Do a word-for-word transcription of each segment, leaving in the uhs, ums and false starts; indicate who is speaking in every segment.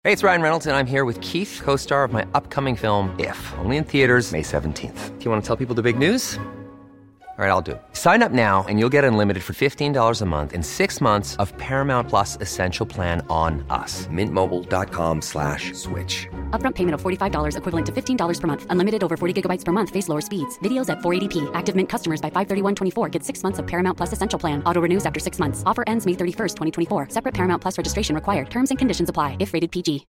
Speaker 1: Hey, it's Ryan Reynolds, and I'm here with Keith, co-star of my upcoming film, If, only in theaters May seventeenth. Do you want to tell people the big news? All right, I'll do it. Sign up now and you'll get unlimited for fifteen dollars a month and six months of Paramount Plus Essential Plan on us. Mint Mobile dot com slash switch.
Speaker 2: Upfront payment of forty-five dollars equivalent to fifteen dollars per month. Unlimited over forty gigabytes per month. Face lower speeds. Videos at four eighty p. Active Mint customers by five thirty-one twenty-four get six months of Paramount Plus Essential Plan. Auto renews after six months. Offer ends May thirty-first, twenty twenty-four. Separate Paramount Plus registration required. Terms and conditions apply if rated P G.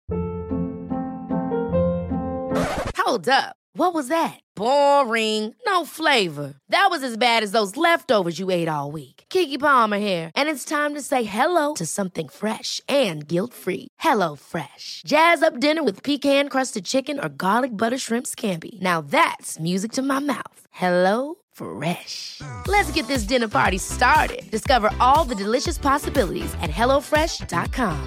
Speaker 3: Hold up. What was that? Boring. No flavor. That was as bad as those leftovers you ate all week. Keke Palmer here, and it's time to say hello to something fresh and guilt-free. Hello Fresh. Jazz up dinner with pecan-crusted chicken or garlic butter shrimp scampi. Now that's music to my mouth. Hello Fresh. Let's get this dinner party started. Discover all the delicious possibilities at hello fresh dot com.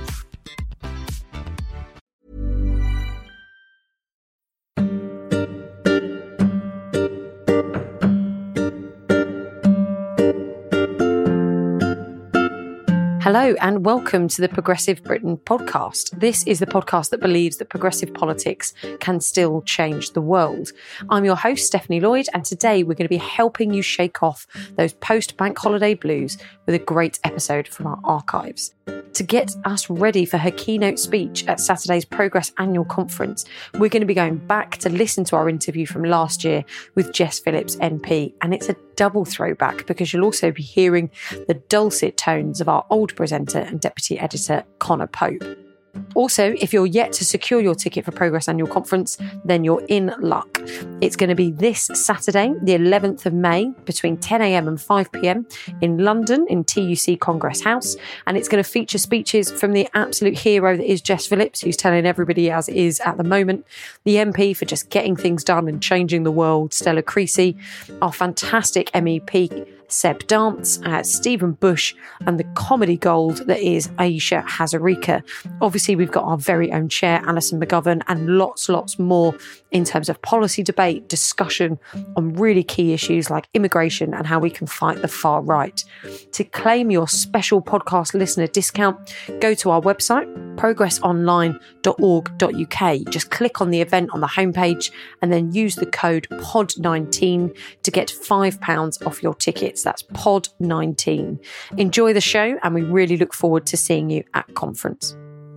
Speaker 4: Hello and welcome to the Progressive Britain podcast. This is the podcast that believes that progressive politics can still change the world. I'm your host, Stephanie Lloyd, and today we're going to be helping you shake off those post-bank holiday blues with a great episode from our archives. To get us ready for her keynote speech at Saturday's Progress Annual Conference, we're going to be going back to listen to our interview from last year with Jess Phillips M P, and it's a double throwback because you'll also be hearing the dulcet tones of our old presenter and deputy editor, Conor Pope. Also, if you're yet to secure your ticket for Progress Annual Conference, then you're in luck. It's going to be this Saturday, the eleventh of May, between ten a.m. and five p.m. in London in T U C Congress House. And it's going to feature speeches from the absolute hero that is Jess Phillips, who's telling everybody as it is at the moment, the M P for just getting things done and changing the world, Stella Creasy, our fantastic M E P, Seb Dance, uh, Stephen Bush, and the comedy gold that is Ayesha Hazarika. Obviously, we've got our very own chair, Alison McGovern, and lots, lots more in terms of policy debate, discussion on really key issues like immigration and how we can fight the far right. To claim your special podcast listener discount, go to our website, progress online dot org dot u k. Just click on the event on the homepage and then use the code P O D nineteen to get five pounds off your tickets. That's P O D nineteen. Enjoy the show, and we really look forward to seeing you at conference.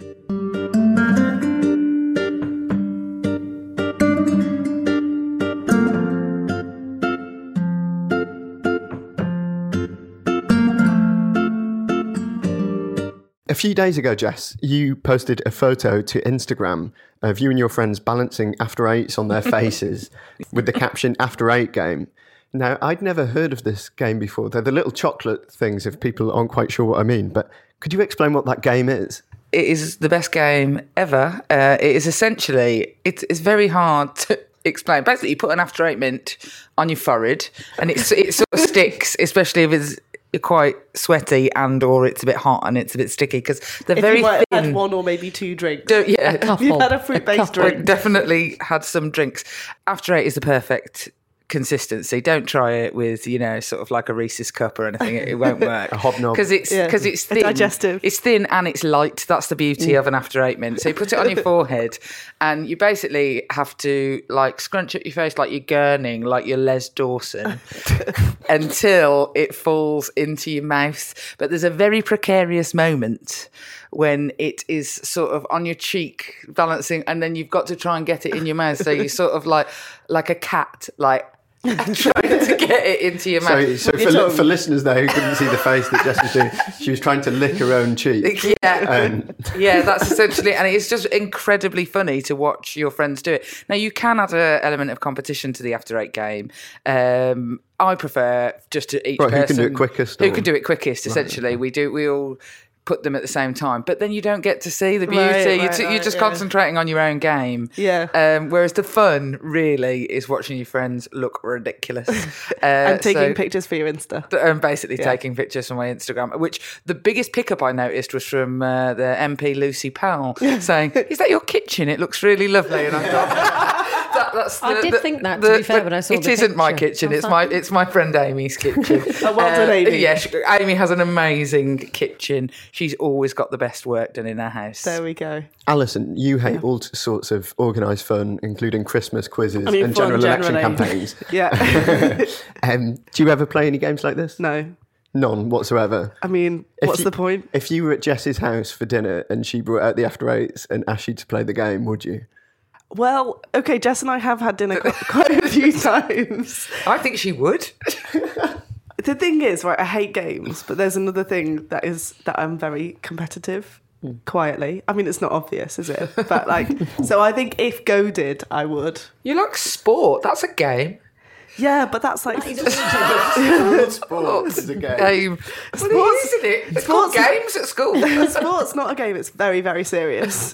Speaker 5: A few days ago, Jess, you posted a photo to Instagram of you and your friends balancing after eights on their faces with the caption "After Eight Game." Now, I'd never heard of this game before. They're the little chocolate things if people aren't quite sure what I mean. But could you explain what that game is?
Speaker 6: It is the best game ever. Uh, it is essentially, it's, it's very hard to explain. Basically, you put an after eight mint on your forehead and it, it sort of sticks, especially if it's quite sweaty and or it's a bit hot and it's a bit sticky because they're
Speaker 7: if
Speaker 6: very
Speaker 7: you might
Speaker 6: thin.
Speaker 7: have had one or maybe two drinks.
Speaker 6: Do, yeah,
Speaker 4: a couple.
Speaker 7: You've had a fruit-based
Speaker 6: I
Speaker 7: drink.
Speaker 6: definitely had some drinks. After eight is the perfect consistency. Don't try it with, you know, sort of like a Reese's cup or anything. It, it won't work.
Speaker 5: A hobnob.
Speaker 6: Because it's,
Speaker 7: Yeah.
Speaker 6: cause it's
Speaker 7: A
Speaker 6: thin.
Speaker 7: digestive.
Speaker 6: It's thin and it's light. That's the beauty of an after eight mint. So you put it on your forehead and you basically have to like scrunch up your face like you're gurning, like you're Les Dawson until it falls into your mouth. But there's a very precarious moment when it is sort of on your cheek balancing and then you've got to try and get it in your mouth. So you're sort of like like a cat, like trying to get it into your mouth.
Speaker 5: So, so for, li- for listeners there who couldn't see the face that Jess was doing, she was trying to lick her own cheek.
Speaker 6: Yeah,
Speaker 5: Um,
Speaker 6: yeah, that's essentially, and it's just incredibly funny to watch your friends do it. Now, you can add an element of competition to the after eight game. Um, I prefer just to each
Speaker 5: Right, who
Speaker 6: person
Speaker 5: can do it quickest,
Speaker 6: Who
Speaker 5: or-
Speaker 6: can do it quickest? Essentially, we do. We all put them at the same time, but then you don't get to see the beauty.
Speaker 7: Right,
Speaker 6: you're,
Speaker 7: right,
Speaker 6: t- you're
Speaker 7: right,
Speaker 6: just
Speaker 7: yeah.
Speaker 6: concentrating on your own game.
Speaker 7: Yeah.
Speaker 6: Um, whereas the fun really is watching your friends look ridiculous uh,
Speaker 7: and taking
Speaker 6: so-
Speaker 7: pictures for your Insta.
Speaker 6: and basically
Speaker 7: Yeah.
Speaker 6: taking pictures from my Instagram, which the biggest pickup I noticed was from uh, the M P Lucy Powell saying, "Is that your kitchen? It looks really lovely." And I thought, that, that's the,
Speaker 4: I did
Speaker 6: the-
Speaker 4: think that, to
Speaker 6: the-
Speaker 4: be fair,
Speaker 6: the-
Speaker 4: when I saw
Speaker 6: it
Speaker 4: the
Speaker 6: isn't my
Speaker 4: picture.
Speaker 6: kitchen.
Speaker 4: I was
Speaker 6: It's
Speaker 4: like-
Speaker 6: my it's my friend Amy's kitchen.
Speaker 7: Oh, well done, Amy.
Speaker 6: Yeah, she, Amy has an amazing kitchen. She's always got the best work done in her house.
Speaker 7: There we go.
Speaker 5: Alison, you hate all sorts of organised fun, including Christmas quizzes
Speaker 7: I mean,
Speaker 5: and
Speaker 7: fun
Speaker 5: general election
Speaker 7: generally.
Speaker 5: campaigns.
Speaker 7: Yeah.
Speaker 5: Um, do you ever play any games like this?
Speaker 7: No.
Speaker 5: None whatsoever.
Speaker 7: I mean,
Speaker 5: If
Speaker 7: what's
Speaker 5: you-
Speaker 7: the point?
Speaker 5: If you were at Jess's house for dinner and she brought out the After Eights and asked you to play the game, would you?
Speaker 7: Well, okay, Jess and I have had dinner quite, quite a few times.
Speaker 6: I think she would.
Speaker 7: The thing is, right, I hate games, but there's another thing that is that I'm very competitive. Quietly. I mean, it's not obvious, is it? But like, so I think if Go did, I would.
Speaker 6: You like sport? That's a game.
Speaker 7: Yeah, but that's like
Speaker 5: Sports is a game.
Speaker 6: Game. Well, it is, isn't it? It's called
Speaker 7: Sports-
Speaker 6: games at school.
Speaker 7: sports, not a game. It's very, very serious.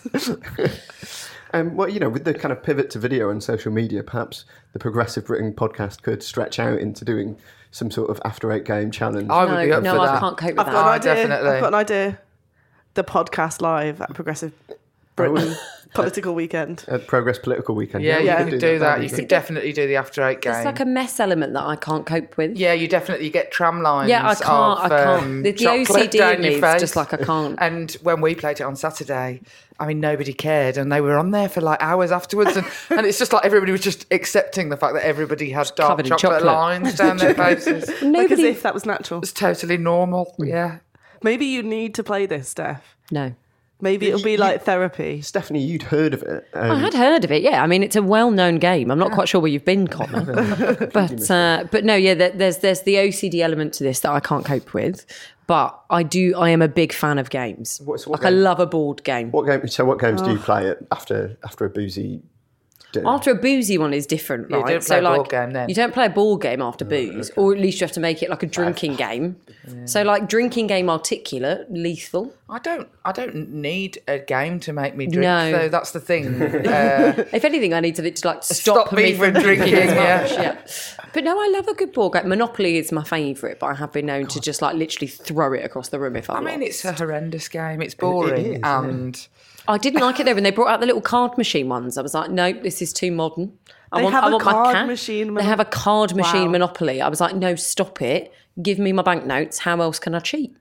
Speaker 5: Um, well, you know, with the kind of pivot to video and social media, perhaps the Progressive Britain podcast could stretch out into doing some sort of After Eight game challenge.
Speaker 6: I would
Speaker 4: No,
Speaker 6: be up
Speaker 4: no,
Speaker 6: for
Speaker 4: I
Speaker 6: that.
Speaker 4: can't cope with
Speaker 7: I've
Speaker 4: that.
Speaker 7: got an
Speaker 6: Oh,
Speaker 7: idea.
Speaker 6: definitely.
Speaker 7: I've got an idea. The podcast live at Progressive Britain Political Weekend.
Speaker 5: At Progress Political Weekend.
Speaker 6: Yeah, you
Speaker 7: Yeah.
Speaker 6: could do that.
Speaker 5: That'd
Speaker 6: You
Speaker 5: be
Speaker 6: could
Speaker 5: good.
Speaker 6: definitely do the After Eight game.
Speaker 4: It's like a mess element that I can't cope with.
Speaker 6: Yeah, you definitely get tram lines.
Speaker 4: Yeah, I can't.
Speaker 6: Of,
Speaker 4: I can't.
Speaker 6: um,
Speaker 4: The- the
Speaker 6: chocolate
Speaker 4: O C D
Speaker 6: down
Speaker 4: in
Speaker 6: your
Speaker 4: me is
Speaker 6: face.
Speaker 4: just like I can't.
Speaker 6: And when we played it on Saturday, I mean, nobody cared, and they were on there for like hours afterwards, and, and it's just like everybody was just accepting the fact that everybody had dark
Speaker 4: covered in
Speaker 6: chocolate,
Speaker 4: chocolate.
Speaker 6: lines down their faces. It
Speaker 7: Like as
Speaker 4: Nobody.
Speaker 7: if that was natural.
Speaker 6: was totally normal. Yeah.
Speaker 7: Maybe you need to play this, Steph.
Speaker 4: No.
Speaker 7: Maybe it'll
Speaker 5: You-
Speaker 7: be
Speaker 5: you-
Speaker 7: like therapy.
Speaker 5: Stephanie, you'd heard of it. Um,
Speaker 4: I had heard of it, yeah. I mean, it's a well-known game. I'm not quite sure where you've been, Connor, but uh, but no, yeah. there- There's there's the O C D element to this that I can't cope with, but I do. I am a big fan of games.
Speaker 5: What- so what
Speaker 4: like I
Speaker 5: game-
Speaker 4: love a board game.
Speaker 5: What game? So, what games do
Speaker 6: Oh.
Speaker 5: you play it after after a boozy dinner?
Speaker 4: After a boozy one is different,
Speaker 6: you
Speaker 4: right?
Speaker 6: don't
Speaker 4: so
Speaker 6: play a
Speaker 4: like
Speaker 6: board game then.
Speaker 4: you don't play a board game after booze, or at least you have to make it like a drinking game. So like drinking game articulate, lethal.
Speaker 6: I don't. I don't need a game to make me drink.
Speaker 4: No.
Speaker 6: Though that's the thing. Uh,
Speaker 4: If anything, I need it to like stop,
Speaker 6: Stop me from drinking,
Speaker 4: as
Speaker 6: yeah.
Speaker 4: much, yeah. But no, I love a good board game. Monopoly is my favourite, but I have been known to just like literally throw it across the room if I'm
Speaker 6: I mean,
Speaker 4: lost.
Speaker 6: it's a horrendous game. It's boring,
Speaker 5: is, yeah.
Speaker 6: and
Speaker 4: I didn't like it though when they brought out the little card machine ones. I was like, no, this is too modern. I
Speaker 7: They
Speaker 4: want,
Speaker 7: have
Speaker 4: I
Speaker 7: a
Speaker 4: want my
Speaker 7: card
Speaker 4: cat.
Speaker 7: machine
Speaker 4: They
Speaker 7: mono-
Speaker 4: have a card machine
Speaker 7: Wow.
Speaker 4: Monopoly. I was like, no, stop it. Give me my banknotes. How else can I cheat?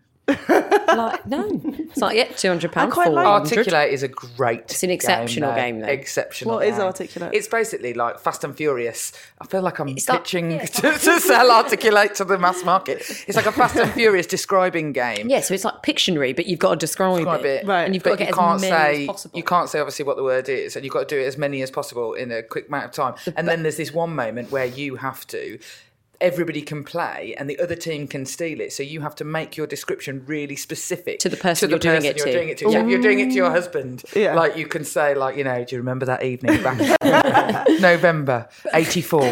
Speaker 4: Like, no. It's like, yeah, two hundred pounds.
Speaker 7: I quite like
Speaker 6: Articulate is a great.
Speaker 4: It's an exceptional
Speaker 6: though.
Speaker 4: game, though.
Speaker 6: Exceptional.
Speaker 7: What is
Speaker 6: game.
Speaker 7: Articulate?
Speaker 6: It's basically like Fast and Furious. I feel like I'm
Speaker 4: like-
Speaker 6: pitching
Speaker 4: yeah, it's
Speaker 6: to, to sell Articulate to the mass market. It's like a Fast and Furious describing game.
Speaker 4: Yeah, so it's like Pictionary, but you've got to describe,
Speaker 6: Describe it.
Speaker 7: Right.
Speaker 4: And you've
Speaker 6: But
Speaker 4: got to
Speaker 6: you
Speaker 4: get
Speaker 6: can't
Speaker 4: as many
Speaker 6: say
Speaker 4: as possible.
Speaker 6: you can't say obviously what the word is, and you've got to do it as many as possible in a quick amount of time. And then there's this one moment where you have to. Everybody can play, and the other team can steal it. So you have to make your description really specific
Speaker 4: To the person
Speaker 6: to the
Speaker 4: you're doing
Speaker 6: person
Speaker 4: it
Speaker 6: you're
Speaker 4: to.
Speaker 6: doing it to. So if you're doing it to your husband,
Speaker 7: Yeah.
Speaker 6: like you can say, like you know, do you remember that evening back in November eighty-four?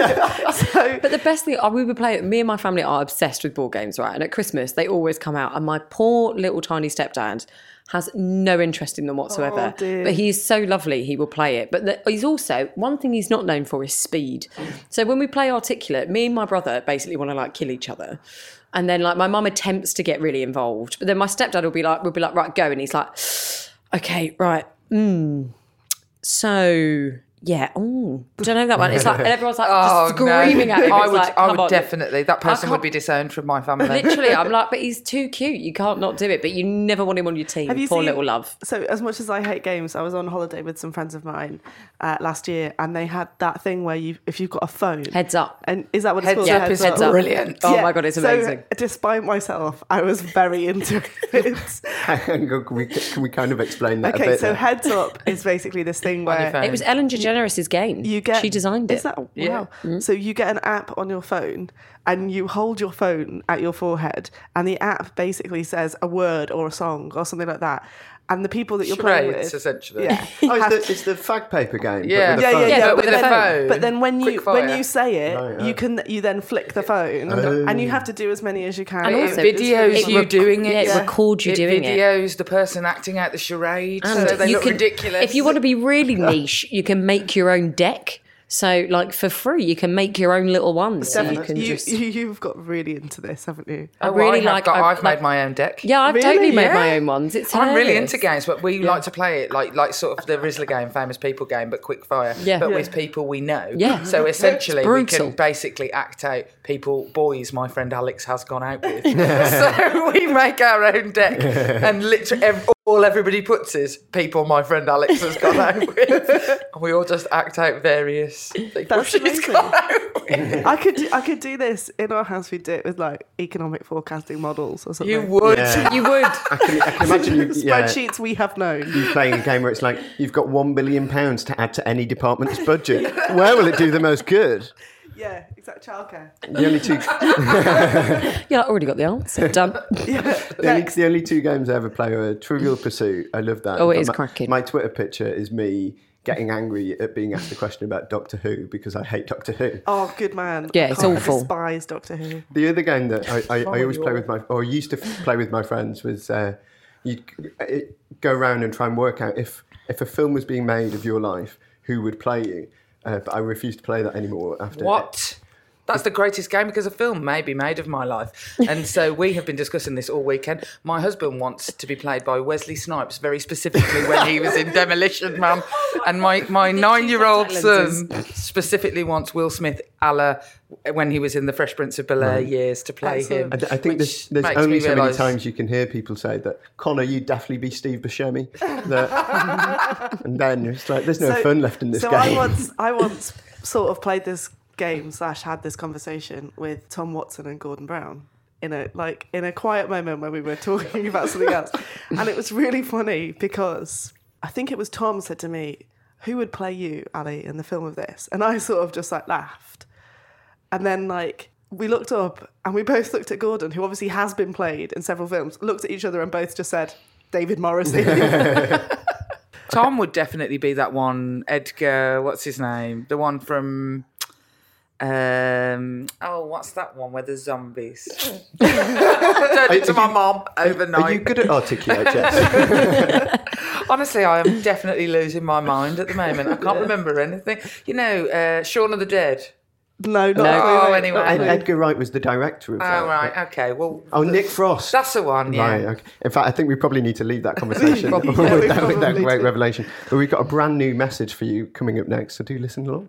Speaker 4: But the best thing, oh, we would play, me and my family are obsessed with board games, right? And at Christmas, they always come out. And my poor little tiny stepdad has no interest in them whatsoever.
Speaker 7: Oh, dear.
Speaker 4: But he is so lovely, he will play it. But the, he's also, one thing he's not known for is speed. So when we play Articulate, me and my brother basically want to like kill each other. And then like my mum attempts to get really involved. But then my stepdad will be like, will be like, right, go. And he's like, okay, right, mm. So... Yeah, oh, don't know that one. It's like and everyone's like
Speaker 6: Oh,
Speaker 4: just screaming
Speaker 6: no.
Speaker 4: at him.
Speaker 6: I
Speaker 4: It's
Speaker 6: would,
Speaker 4: like,
Speaker 6: I
Speaker 4: come
Speaker 6: would
Speaker 4: on.
Speaker 6: definitely. That person would
Speaker 4: can't-
Speaker 6: be disowned from my family.
Speaker 4: Literally, I'm like, but he's too cute. You can't not do it. But you never want him on your team.
Speaker 7: Have you
Speaker 4: Poor
Speaker 7: seen,
Speaker 4: little love.
Speaker 7: So, as much as I hate games, I was on holiday with some friends of mine uh, last year, and they had that thing where you, if you've got a phone,
Speaker 4: Heads up.
Speaker 7: and is that what it's
Speaker 6: Heads
Speaker 7: called?
Speaker 6: up
Speaker 7: Heads
Speaker 6: is
Speaker 4: Heads up.
Speaker 6: brilliant.
Speaker 4: Oh my God, it's amazing.
Speaker 7: So, despite myself, I was very into it.
Speaker 5: Hang on, can we can we kind of explain that a
Speaker 7: Okay,
Speaker 5: bit?
Speaker 7: so
Speaker 5: there?
Speaker 7: heads up is basically this thing
Speaker 6: On your
Speaker 7: where
Speaker 6: phone.
Speaker 4: It was Ellen DeGeneres' game.
Speaker 7: you get
Speaker 4: She designed it.
Speaker 7: Is that wow?
Speaker 6: Yeah.
Speaker 7: So you get an app on your phone, and you hold your phone at your forehead, and the app basically says a word or a song or something like that. And the people that you're playing
Speaker 6: Charades,
Speaker 7: with,
Speaker 6: essentially.
Speaker 7: yeah,
Speaker 5: Oh,
Speaker 7: have
Speaker 5: it's, the, it's the fag paper game. but
Speaker 6: Yeah.
Speaker 5: with a
Speaker 7: yeah,
Speaker 5: phone.
Speaker 7: yeah, yeah,
Speaker 6: Yeah, but
Speaker 7: but,
Speaker 6: with a
Speaker 7: then,
Speaker 6: phone.
Speaker 7: but then when you
Speaker 6: Quick
Speaker 7: when
Speaker 6: fire.
Speaker 7: you say it,
Speaker 5: Right,
Speaker 7: you
Speaker 5: right.
Speaker 7: can you then flick the phone,
Speaker 5: Oh.
Speaker 7: and you have to do as many as you can.
Speaker 4: And
Speaker 6: It
Speaker 4: also-
Speaker 6: videos
Speaker 4: it
Speaker 6: you
Speaker 4: rec-
Speaker 6: doing it.
Speaker 4: yeah, it
Speaker 7: Yeah.
Speaker 4: records you
Speaker 6: it
Speaker 4: doing it.
Speaker 6: videos the person acting out the charade,
Speaker 4: And
Speaker 6: so they
Speaker 4: you
Speaker 6: look
Speaker 4: can-
Speaker 6: ridiculous.
Speaker 4: If you want to be really niche, you can make your own deck. So, like, for free, you can make your own little ones. So
Speaker 7: Steph,
Speaker 4: you can
Speaker 7: you,
Speaker 4: just...
Speaker 7: you, you've got really into this, haven't you?
Speaker 6: Oh,
Speaker 4: really
Speaker 6: I have
Speaker 4: like-
Speaker 6: got,
Speaker 4: I-
Speaker 6: I've
Speaker 4: like-
Speaker 6: made my own deck.
Speaker 4: Yeah, I've
Speaker 7: Really?
Speaker 4: totally made
Speaker 6: Yeah.
Speaker 4: my own ones. It's
Speaker 6: I'm really
Speaker 4: hilarious.
Speaker 6: into games, but we like to play it like like sort of the Rizzler game, famous people game, but quick fire.
Speaker 4: Yeah.
Speaker 6: But
Speaker 4: Yeah.
Speaker 6: with people we know.
Speaker 4: Yeah.
Speaker 6: So essentially,
Speaker 4: It's
Speaker 6: we
Speaker 4: brutal.
Speaker 6: can basically act out people, boys my friend Alex has gone out with. So we make our own deck, and literally ev- all everybody puts is people my friend Alex has gone out with. And we all just act out various people
Speaker 7: That's
Speaker 6: she's
Speaker 7: amazing.
Speaker 6: gone out with.
Speaker 7: I could do, I could do this in our house. We do it with like economic forecasting models or something.
Speaker 6: You would.
Speaker 5: Yeah.
Speaker 4: You would.
Speaker 5: I can, I can imagine you, yeah,
Speaker 7: Spreadsheets we have known.
Speaker 5: you playing a game where it's like, you've got one billion pounds to add to any department's budget. Where will it do the most good?
Speaker 7: Yeah, exactly. Childcare.
Speaker 5: The only two,
Speaker 4: Yeah, I already got the answer. Done.
Speaker 5: the only, the only two games I ever play are Trivial Pursuit. I love that.
Speaker 4: Oh, it
Speaker 5: But
Speaker 4: is
Speaker 5: my,
Speaker 4: cracking.
Speaker 5: My Twitter picture is me getting angry at being asked a question about Doctor Who because I hate Doctor Who.
Speaker 7: Oh, good man.
Speaker 4: Yeah, it's
Speaker 7: Oh,
Speaker 4: awful.
Speaker 7: I despise Doctor Who.
Speaker 5: The other game that I, I, I always play with my, or used to play with my friends was uh, you'd it, go around and try and work out if, if a film was being made of your life, who would play you. Uh, but I refuse to play that anymore after.
Speaker 6: What? That's the greatest game because a film may be made of my life. And so we have been discussing this all weekend. My husband wants to be played by Wesley Snipes, very specifically when he was in Demolition Man. And my, my nine-year-old son specifically wants Will Smith a la when he was in the Fresh Prince of Bel-Air years to play him.
Speaker 5: I, I think there's,
Speaker 6: which
Speaker 5: there's
Speaker 6: makes
Speaker 5: only
Speaker 6: me
Speaker 5: so many
Speaker 6: realise-
Speaker 5: times you can hear people say that, Connor, you'd definitely be Steve Buscemi. That, and then it's like, there's no
Speaker 7: So-
Speaker 5: fun left in this
Speaker 7: so
Speaker 5: game.
Speaker 7: I once, I once sort of played this game slash had this conversation with Tom Watson and Gordon Brown in a like in a quiet moment when we were talking about something else, and it was really funny because I think it was Tom said to me, "Who would play you, Ali, in the film of this?" And I sort of just like laughed, and then like we looked up and we both looked at Gordon, who obviously has been played in several films, looked at each other and both just said, "David Morrissey."
Speaker 6: Tom would definitely be that one, Edgar, what's his name? The one from... Um, oh, what's that one where the zombies? Turned into my mom overnight.
Speaker 5: Are you good at articulate, Jess?
Speaker 6: Honestly, I am definitely losing my mind at the moment. I can't remember anything. You know, uh, Shaun of the Dead.
Speaker 7: No, not
Speaker 4: No.
Speaker 7: a clue,
Speaker 6: Oh,
Speaker 7: mate.
Speaker 6: anyway.
Speaker 7: Not a
Speaker 5: Ed,
Speaker 7: clue.
Speaker 5: Edgar Wright was the director of that.
Speaker 6: Oh, right, okay. Well,
Speaker 5: Oh, Nick Frost.
Speaker 6: that's the one, yeah.
Speaker 5: Right, okay. In fact, I think we probably need to leave that conversation
Speaker 7: Probably.
Speaker 5: with,
Speaker 7: Yeah, we
Speaker 5: that, with that
Speaker 7: probably
Speaker 5: great
Speaker 7: do.
Speaker 5: revelation. But we've got a brand new message for you coming up next, so do listen along.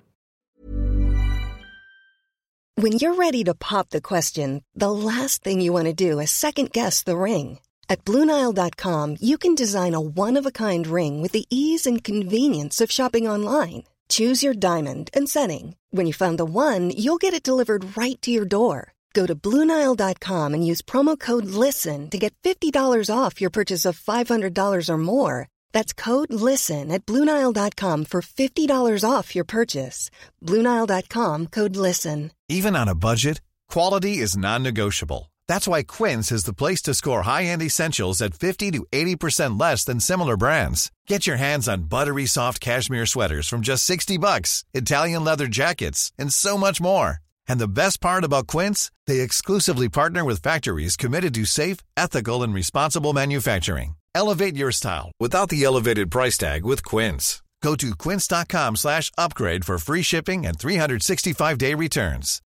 Speaker 8: When you're ready to pop the question, the last thing you want to do is second-guess the ring. At Blue Nile dot com, you can design a one-of-a-kind ring with the ease and convenience of shopping online. Choose your diamond and setting. When you find the one, you'll get it delivered right to your door. Go to Blue Nile dot com and use promo code LISTEN to get fifty dollars off your purchase of five hundred dollars or more. That's code LISTEN at Blue Nile dot com for fifty dollars off your purchase. Blue Nile dot com, code LISTEN.
Speaker 9: Even on a budget, quality is non-negotiable. That's why Quince is the place to score high-end essentials at fifty to eighty percent less than similar brands. Get your hands on buttery soft cashmere sweaters from just sixty bucks, Italian leather jackets, and so much more. And the best part about Quince, they exclusively partner with factories committed to safe, ethical, and responsible manufacturing. Elevate your style without the elevated price tag with Quince. Go to quince dot com slash upgrade for free shipping and three sixty-five day returns.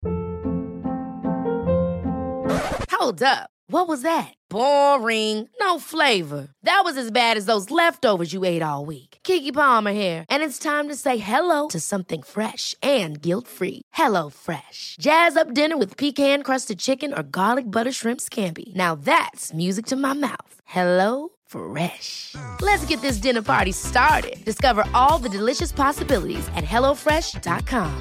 Speaker 3: Hold up. What was that? Boring. No flavor. That was as bad as those leftovers you ate all week. Keke Palmer here, and it's time to say hello to something fresh and guilt-free. Hello Fresh. Jazz up dinner with pecan-crusted chicken or garlic butter shrimp scampi. Now that's music to my mouth. Hello Fresh. Let's get this dinner party started. Discover all the delicious possibilities at hello fresh dot com.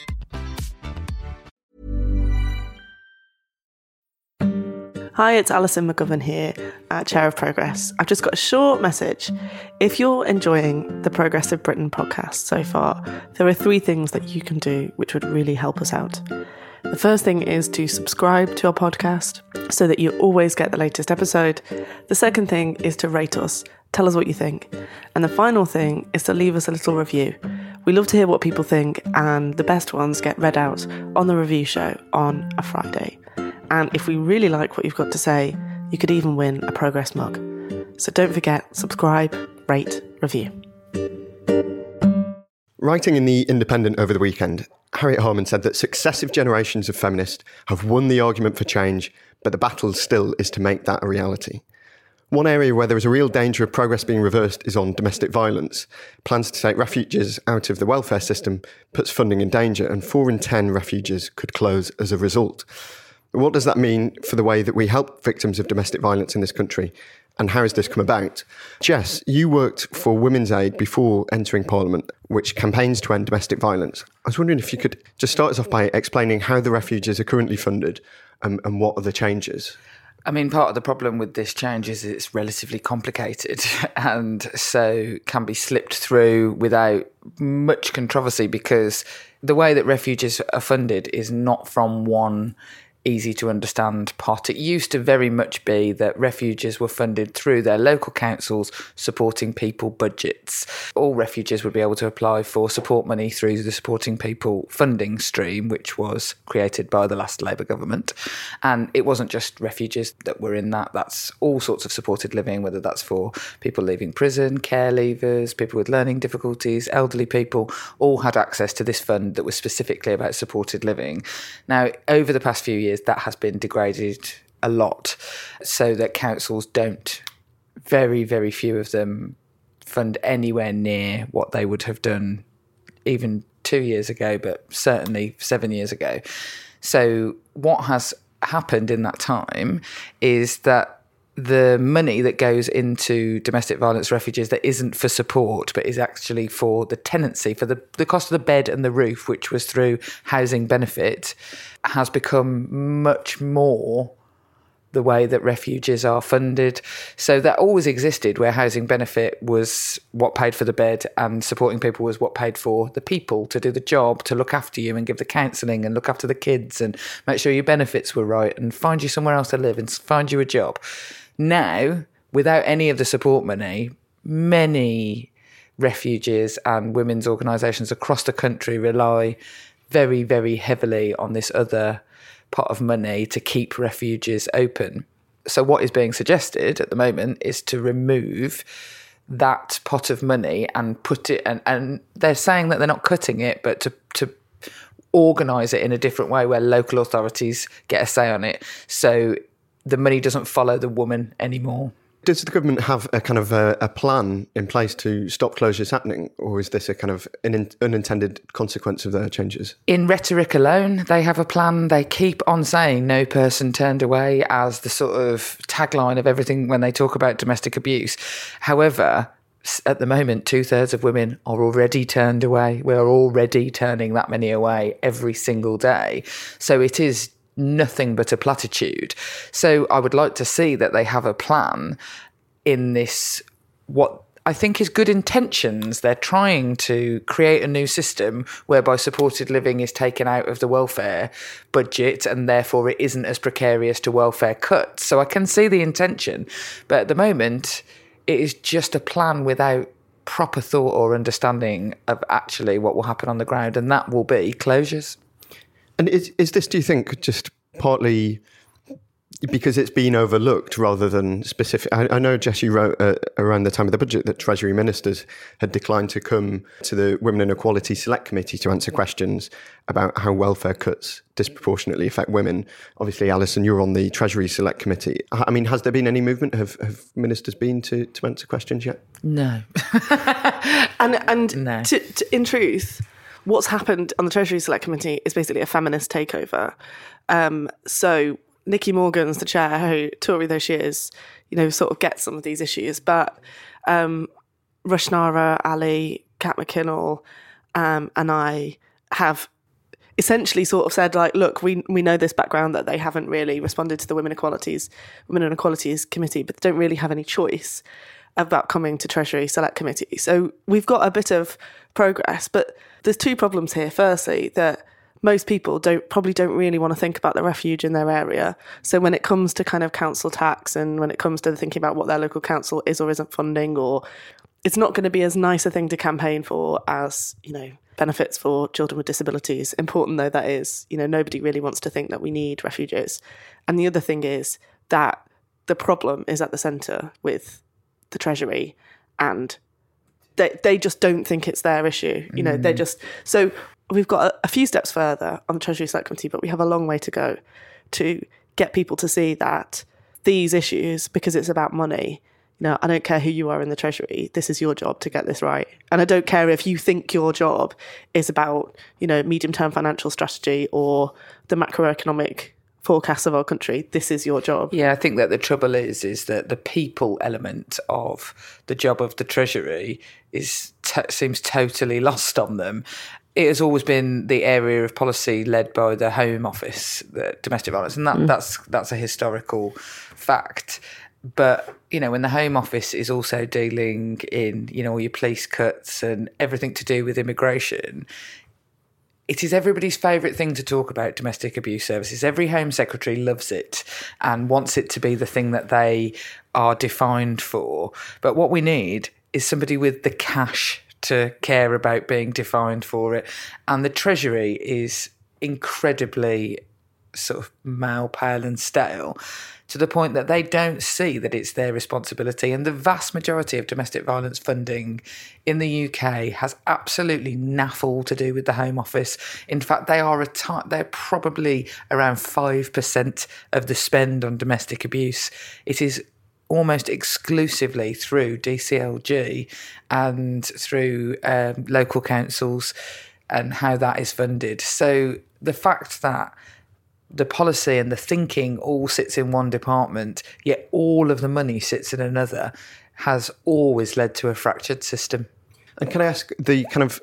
Speaker 7: Hi, it's Alison McGovern here at Chair of Progress. I've just got a short message. If you're enjoying the Progressive Britain podcast so far, there are three things that you can do which would really help us out. The first thing is to subscribe to our podcast so that you always get the latest episode. The second thing is to rate us. Tell us what you think. And the final thing is to leave us a little review. We love to hear what people think, and the best ones get read out on the review show on a Friday. And if we really like what you've got to say, you could even win a Progress mug. So don't forget, subscribe, rate, review.
Speaker 5: Writing in The Independent over the weekend, Harriet Harman said that successive generations of feminists have won the argument for change, but the battle still is to make that a reality. One area where there is a real danger of progress being reversed is on domestic violence. Plans to take refugees out of the welfare system puts funding in danger, and four in ten refuges could close as a result. What does that mean for the way that we help victims of domestic violence in this country? And how has this come about? Jess, you worked for Women's Aid before entering Parliament, which campaigns to end domestic violence. I was wondering if you could just start us off by explaining how the refuges are currently funded and, and what are the changes?
Speaker 6: I mean, part of the problem with this change is it's relatively complicated and so can be slipped through without much controversy, because the way that refuges are funded is not from one easy to understand pot. It used to very much be that refuges were funded through their local councils supporting people budgets. All refuges would be able to apply for support money through the Supporting People funding stream, which was created by the last Labour government. And it wasn't just refuges that were in that. That's all sorts of supported living, whether that's for people leaving prison, care leavers, people with learning difficulties, elderly people, all had access to this fund that was specifically about supported living. Now, over the past few years, that has been degraded a lot, so that councils don't, very, very few of them fund anywhere near what they would have done even two years ago, but certainly seven years ago. So what has happened in that time is that the money that goes into domestic violence refuges that isn't for support, but is actually for the tenancy, for the, the cost of the bed and the roof, which was through housing benefit, has become much more the way that refuges are funded. So that always existed, where housing benefit was what paid for the bed and supporting people was what paid for the people to do the job, to look after you and give the counselling and look after the kids and make sure your benefits were right and find you somewhere else to live and find you a job. Now, without any of the support money, many refuges and women's organisations across the country rely very, very heavily on this other pot of money to keep refuges open. So what is being suggested at the moment is to remove that pot of money and put it, and, and they're saying that they're not cutting it, but to, to organise it in a different way where local authorities get a say on it. So the money doesn't follow the woman anymore.
Speaker 5: Does the government have a kind of a, a plan in place to stop closures happening, or is this a kind of an unintended consequence of their changes?
Speaker 6: In rhetoric alone, they have a plan. They keep on saying no person turned away as the sort of tagline of everything when they talk about domestic abuse. However, at the moment, two-thirds of women are already turned away. We're already turning that many away every single day. So it is nothing but a platitude. So I would like to see that they have a plan in this, what I think is good intentions. They're trying to create a new system whereby supported living is taken out of the welfare budget and therefore it isn't as precarious to welfare cuts. So I can see the intention, but at the moment it is just a plan without proper thought or understanding of actually what will happen on the ground, and that will be closures.
Speaker 5: And is is this, do you think, just partly because it's been overlooked rather than specific? I, I know, Jess, you wrote uh, around the time of the budget that Treasury ministers had declined to come to the Women and Equality Select Committee to answer questions about how welfare cuts disproportionately affect women. Obviously, Alison, you're on the Treasury Select Committee. I mean, has there been any movement? Have, have ministers been to, to answer questions yet?
Speaker 6: No.
Speaker 7: and and
Speaker 6: no.
Speaker 7: To, to, in truth, what's happened on the Treasury Select Committee is basically a feminist takeover. Um, so Nicky Morgan's the chair, who, Tory though she is, you know, sort of gets some of these issues. But um, Rushnara, Ali, Kat McKinnell, um, and I have essentially sort of said, like, look, we we know this background that they haven't really responded to the Women Equalities, Women and Equalities Committee, but they don't really have any choice about coming to Treasury Select Committee. So we've got a bit of progress, but there's two problems here. Firstly, that most people don't probably don't really want to think about the refuge in their area. So when it comes to kind of council tax and when it comes to thinking about what their local council is or isn't funding, or it's not going to be as nice a thing to campaign for as, you know, benefits for children with disabilities. Important though that is, you know, nobody really wants to think that we need refuges. And the other thing is that the problem is at the centre with the Treasury, and they, they just don't think it's their issue. You know, mm. they're just... So we've got a, a few steps further on the Treasury Select Committee, but we have a long way to go to get people to see that these issues, because it's about money, you know, I don't care who you are in the Treasury, this is your job to get this right. And I don't care if you think your job is about, you know, medium-term financial strategy or the macroeconomic forecasts of our country. This is your job.
Speaker 6: Yeah, I think that the trouble is, is that the people element of the job of the Treasury is t- seems totally lost on them. It has always been the area of policy led by the Home Office, the domestic violence, and that, mm. that's that's a historical fact. But, you know, when the Home Office is also dealing in, you know, all your police cuts and everything to do with immigration, it is everybody's favourite thing to talk about, domestic abuse services. Every Home Secretary loves it and wants it to be the thing that they are defined for. But what we need is somebody with the cash to care about being defined for it. And the Treasury is incredibly sort of male, pale and stale, to the point that they don't see that it's their responsibility. And the vast majority of domestic violence funding in the U K has absolutely naffle to do with the Home Office. In fact, they are a t- they're probably around five percent of the spend on domestic abuse. It is almost exclusively through D C L G and through um, local councils and how that is funded. So the fact that the policy and the thinking all sits in one department, yet all of the money sits in another, has always led to a fractured system.
Speaker 5: And can I ask, the kind of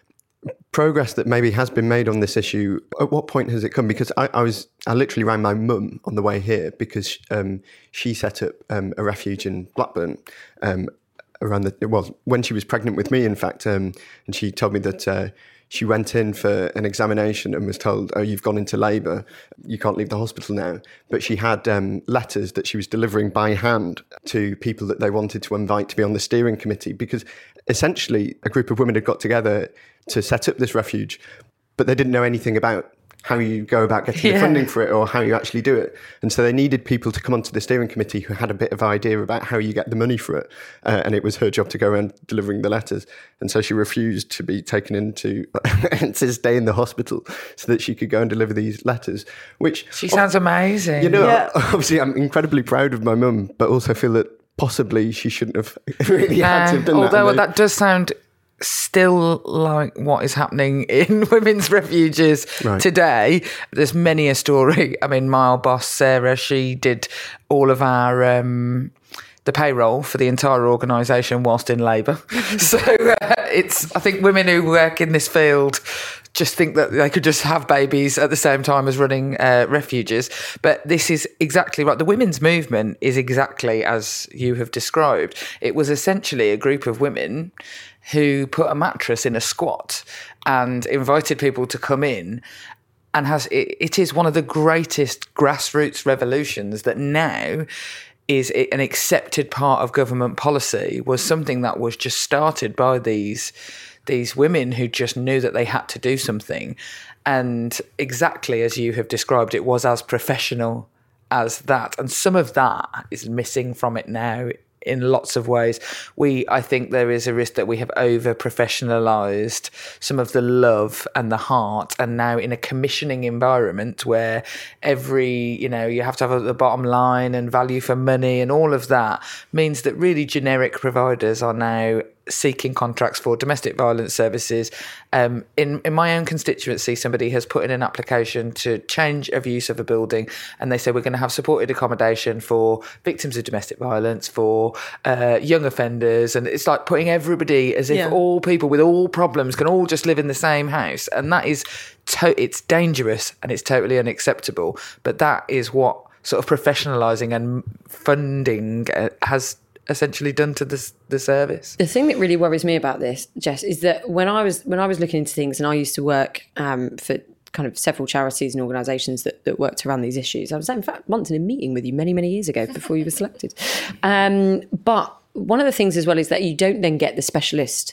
Speaker 5: progress that maybe has been made on this issue, at what point has it come? Because I, I was, I literally rang my mum on the way here because um, she set up um, a refuge in Blackburn um, around the, well, when she was pregnant with me, in fact, um, and she told me that uh, she went in for an examination and was told, oh, you've gone into labour, you can't leave the hospital now. But she had um, letters that she was delivering by hand to people that they wanted to invite to be on the steering committee, because essentially a group of women had got together to set up this refuge, but they didn't know anything about how you go about getting yeah. the funding for it or how you actually do it. And so they needed people to come onto the steering committee who had a bit of idea about how you get the money for it. Uh, and it was her job to go around delivering the letters. And so she refused to be taken into and to stay in the hospital so that she could go and deliver these letters, which...
Speaker 6: She sounds amazing.
Speaker 5: You know,
Speaker 7: yeah.
Speaker 5: obviously I'm incredibly proud of my mum, but also feel that possibly she shouldn't have really had to have done
Speaker 6: although
Speaker 5: that.
Speaker 6: Although that does sound still like what is happening in women's refuges right. today. There's many a story. I mean, my old boss, Sarah, she did all of our... Um, the payroll for the entire organisation whilst in labour. so uh, it's, I think women who work in this field just think that they could just have babies at the same time as running uh, refuges. But this is exactly right. The women's movement is exactly as you have described. It was essentially a group of women who put a mattress in a squat and invited people to come in. And has it, it is one of the greatest grassroots revolutions that now is an accepted part of government policy, was something that was just started by these these women who just knew that they had to do something. And exactly as you have described, it was as professional as that. And some of that is missing from it now in lots of ways. We, I think there is a risk that we have over-professionalised some of the love and the heart, and now in a commissioning environment where every, you know, you have to have the bottom line and value for money and all of that means that really generic providers are now seeking contracts for domestic violence services. Um, in, in my own constituency, somebody has put in an application to change of use of a building, and they say we're going to have supported accommodation for victims of domestic violence, for uh, young offenders, and it's like putting everybody as if
Speaker 7: yeah.
Speaker 6: all people with all problems can all just live in the same house, and that is to- it's dangerous and it's totally unacceptable. But that is what sort of professionalising and funding uh, has essentially done to the, the service.
Speaker 4: The thing that really worries me about this, Jess, is that when I was when I was looking into things, and I used to work um, for kind of several charities and organisations that, that worked around these issues. I was, in fact, once in a meeting with you many, many years ago before you were selected. Um, but one of the things as well is that you don't then get the specialist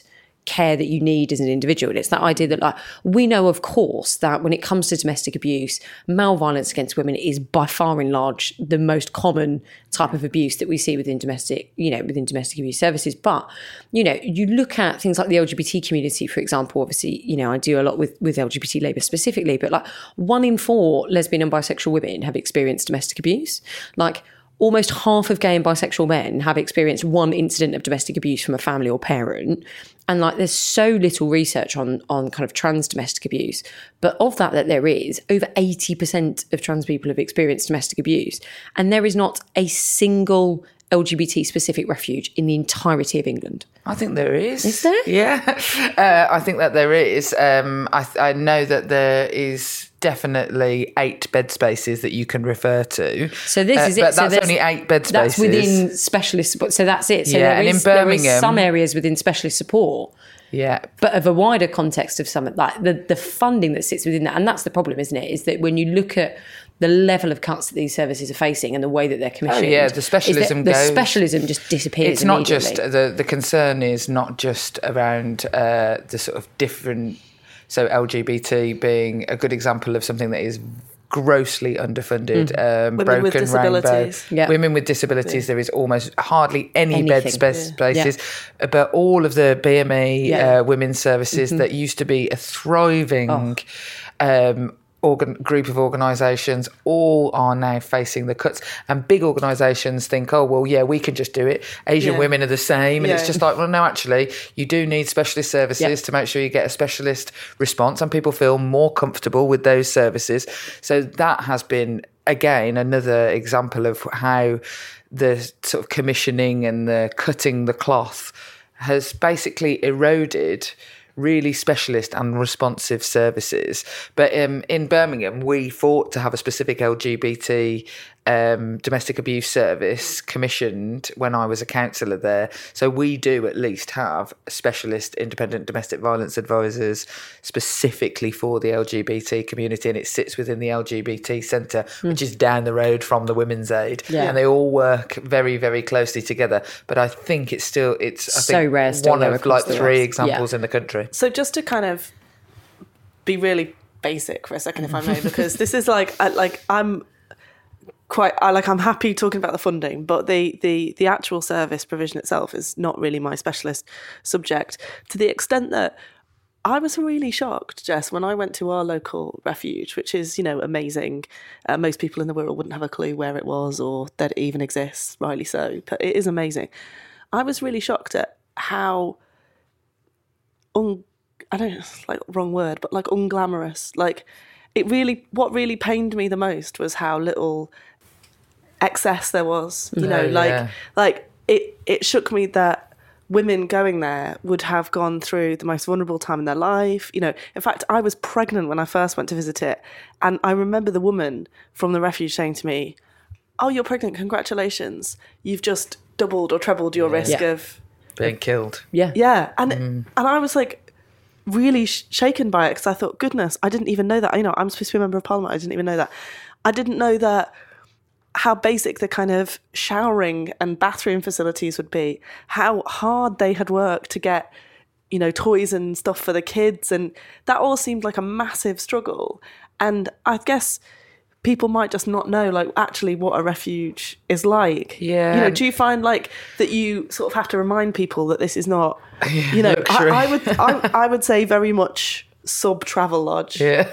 Speaker 4: care that you need as an individual. And it's that idea that, like, we know, of course, that when it comes to domestic abuse, male violence against women is by far and large the most common type of abuse that we see within domestic, you know, within domestic abuse services. But, you know, you look at things like the L G B T community, for example. Obviously, you know, I do a lot with, with L G B T labour specifically, but like one in four lesbian and bisexual women have experienced domestic abuse. Like, almost half of gay and bisexual men have experienced one incident of domestic abuse from a family or parent. And like, there's so little research on, on kind of trans domestic abuse. But of that, that there is, over eighty percent of trans people have experienced domestic abuse. And there is not a single L G B T specific refuge in the entirety of England.
Speaker 6: I think there is.
Speaker 4: Is there?
Speaker 6: Yeah. Uh, I think that there is. Um, I, I know that there is definitely eight bed spaces that you can refer to.
Speaker 4: So this
Speaker 6: uh,
Speaker 4: is it.
Speaker 6: But
Speaker 4: so
Speaker 6: that's only eight bed spaces.
Speaker 4: That's within specialist support. So that's it. So
Speaker 6: yeah,
Speaker 4: there,
Speaker 6: and
Speaker 4: is,
Speaker 6: in Birmingham,
Speaker 4: there is some areas within specialist support.
Speaker 6: Yeah.
Speaker 4: But of a wider context of some, like the, the funding that sits within that. And that's the problem, isn't it? Is that when you look at the level of cuts that these services are facing and the way that they're commissioned.
Speaker 6: Oh, yeah, the specialism
Speaker 4: the
Speaker 6: goes.
Speaker 4: The specialism just disappears.
Speaker 6: It's not just, the, the concern is not just around uh, the sort of different, so L G B T being a good example of something that is grossly underfunded, mm. um,
Speaker 7: women
Speaker 6: broken
Speaker 7: with disabilities.
Speaker 6: rainbow.
Speaker 4: Yeah.
Speaker 6: Women with disabilities, yeah. There is almost hardly any
Speaker 4: Anything.
Speaker 6: bed space,
Speaker 4: Yeah.
Speaker 6: places,
Speaker 4: Yeah.
Speaker 6: but all of the B M E
Speaker 4: yeah.
Speaker 6: uh, women's services mm-hmm. that used to be a thriving
Speaker 4: oh.
Speaker 6: um, organ- group of organisations, all are now facing the cuts. And big organisations think, oh, well, yeah, we can just do it. Asian
Speaker 7: yeah.
Speaker 6: women are the same. And
Speaker 7: yeah.
Speaker 6: it's just like, well, no, actually, you do need specialist services
Speaker 4: yeah.
Speaker 6: to make sure you get a specialist response and people feel more comfortable with those services. So that has been, again, another example of how the sort of commissioning and the cutting the cloth has basically eroded really specialist and responsive services. But um, in Birmingham, we fought to have a specific L G B T um, domestic abuse service commissioned when I was a councillor there. So we do at least have specialist independent domestic violence advisors specifically for the L G B T community, and it sits within the L G B T centre, mm. which is down the road from the Women's Aid.
Speaker 4: Yeah.
Speaker 6: And they all work very, very closely together. But I think it's still, it's I
Speaker 4: so
Speaker 6: think
Speaker 4: rare still
Speaker 6: one of like three
Speaker 4: West.
Speaker 6: examples
Speaker 4: yeah.
Speaker 6: in the country.
Speaker 7: So just to kind of be really basic for a second, if I may, because this is like, I, like I'm quite, I, like I'm happy talking about the funding, but the, the, the actual service provision itself is not really my specialist subject, to the extent that I was really shocked, Jess, when I went to our local refuge, which is, you know, amazing. Uh, most people in the world wouldn't have a clue where it was or that it even exists, rightly so, but it is amazing. I was really shocked at how un- I don't know, it's like wrong word, but like unglamorous. Like it really, what really pained me the most was how little excess there was. You know,
Speaker 6: oh,
Speaker 7: like
Speaker 6: yeah.
Speaker 7: like it, it shook me that women going there would have gone through the most vulnerable time in their life. You know, in fact, I was pregnant when I first went to visit it, and I remember the woman from the refuge saying to me, "Oh, you're pregnant, congratulations. You've just doubled or trebled your
Speaker 6: yeah.
Speaker 7: risk
Speaker 4: yeah.
Speaker 7: of
Speaker 6: being killed."
Speaker 4: Yeah.
Speaker 7: Yeah. And
Speaker 6: mm.
Speaker 7: and I was like really sh- shaken by it, because I thought, goodness, I didn't even know that. You know, I'm supposed to be a member of parliament. I didn't even know that. I didn't know that how basic the kind of showering and bathroom facilities would be, how hard they had worked to get, you know, toys and stuff for the kids. And that all seemed like a massive struggle. And I guess people might just not know, like, actually what a refuge is like.
Speaker 6: Yeah.
Speaker 7: You know, do you find, like, that you sort of have to remind people that this is not, you know, I, I would I, I would say very much sub travel lodge.
Speaker 6: Yeah.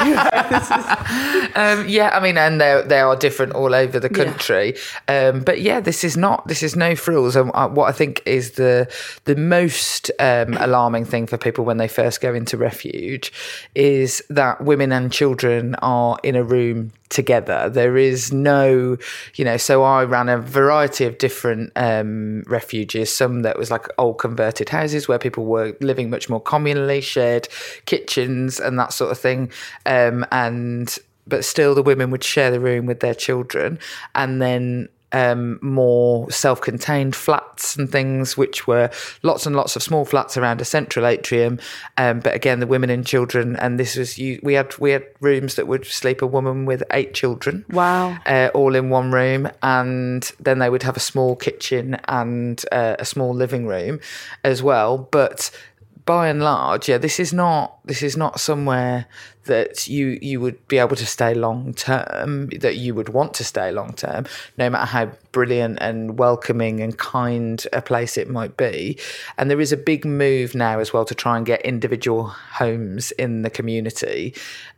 Speaker 6: um, yeah, I mean, and they they are different all over the country. Yeah. Um, but yeah, this is not this is no frills. And what I think is the the most um, alarming thing for people when they first go into refuge is that women and children are in a room together. There is no, you know, so I ran a variety of different um, refuges, some that was like old converted houses where people were living much more communally, shared kitchens and that sort of thing. Um, and, but still the women would share the room with their children, and then Um, more self-contained flats and things, which were lots and lots of small flats around a central atrium. Um, but again, the women and children, and this was you. We had we had rooms that would sleep a woman with eight children.
Speaker 7: Wow!
Speaker 6: Uh, all in one room, and then they would have a small kitchen and uh, a small living room as well. But by and large, yeah, this is not this is not somewhere that you you would be able to stay long term, that you would want to stay long term, no matter how brilliant and welcoming and kind a place it might be. And there is a big move now as well to try and get individual homes in the community